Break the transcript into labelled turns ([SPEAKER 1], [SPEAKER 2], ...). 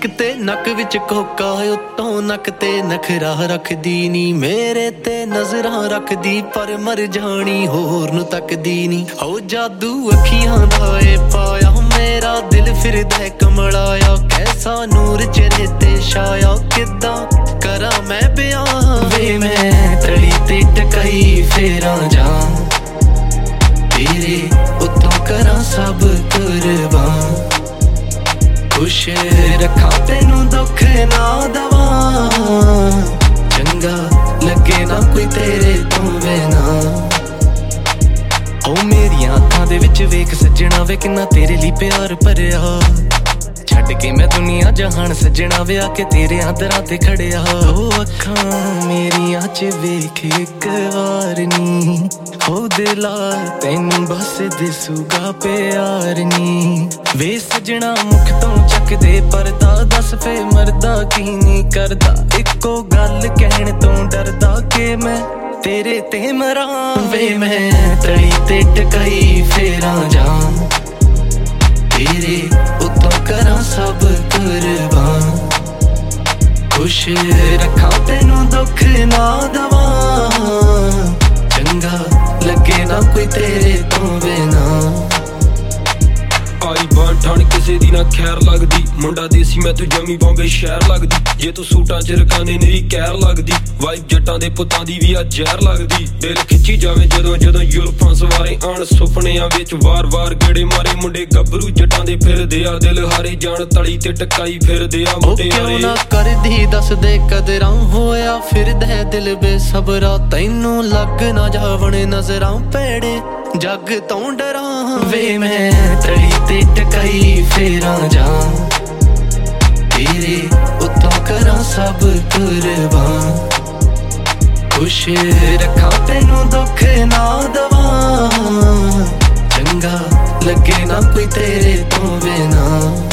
[SPEAKER 1] ਇੱਕ ਤੇ ਨੱਕ ਵਿੱਚ ਕੋਕਾ ਉੱਤੋਂ ਨੱਕ ਤੇ ਨਖਰਾ ਰੱਖਦੀ ਨੀ ਮੇਰੇ ਤੇ ਨਜ਼ਰਾਂ ਰੱਖਦੀ ਪਰ ਮਰ ਜਾਣੀ ਹੋਰ ਨੂੰ ਤੱਕਦੀ ਨੀ ਹੋ ਜਾਦੂ ਅੱਖੀਆਂ ਦਾ ਏ ਪਾਇਆ ਮੇਰਾ ਦਿਲ ਫਿਰਦਾ ਕਮਲਾਇਆ ਕੈਸਾ ਨੂਰ ਚਿਹਰੇ ਤੇ ਛਾਇਆ ਕਿੱਦਾਂ ਕਰਾਂ ਮੈਂ ਬਿਆਨ ਵੇ ਮੈਂ ਤਲੀ ਤੇ ਟਕਾਈ ਫੇਰਾਂ ਜਾਂ ਤੇਰੇ ਉੱਤੋਂ ਕਰਾਂ ਸਭ ਕੁਰਬਾਨ खुश रखा तेनू दुख ना दवा चंगा लगे ना कोई तेरे तो बिना ओ मेरियां अखां दे विच वेख सजना वे किन्ना तेरे लिए प्यार भरिया छड्ड के मैं दुनिया जहान सजना वे आके तेरे दरां ते खड़िया ओ अखां मेरियां च वेख इक वार नी हो दिला तैनू बस दिसूगा प्यार नी वे सजना मुख तो चक दे परदा दस फे मरदा की नहीं करदा इको गल कहण तो डरदा के मैं तेरे ते मरां वे मैं तली ते टकाई फेरां जां तेरे उत्तों करां सब कुर्बान खुश रखा तेनू दुख ना दवा चंगा लगे ना कोई तेरे तो बिना
[SPEAKER 2] आई बाण ठाण किसे दी ना खैर लगदी मुंडा देसी मैं तू जमी बॉम्बे शहर लगदी जे तू सूटां च रखाने मेरी कैर लगदी वाइफ जट्टां दे पुत्तां दी भी आ जहर लगदी दिल खिच्ची जावे जदों जदों युल्फां सवारे आण सुपनियां विच वार वार गेड़े मारे मुंडे गभरू जट्टां दे फिरदे आ दिल हारे जाण तली ते टकाई फिरदे आ मुंडे
[SPEAKER 1] क्यों ना करदी दस दे कदरां होया फिरदा दिल बेसबरा तैनू लग ना जावण नजरां पेड़े जग तो डरां वे मैं तली ते टकाई फेरां जां तेरे उत्तों करां सब कुर्बान खुश रखा तेनू दुख ना दवा चंगा लगे ना कोई तेरे तो बिना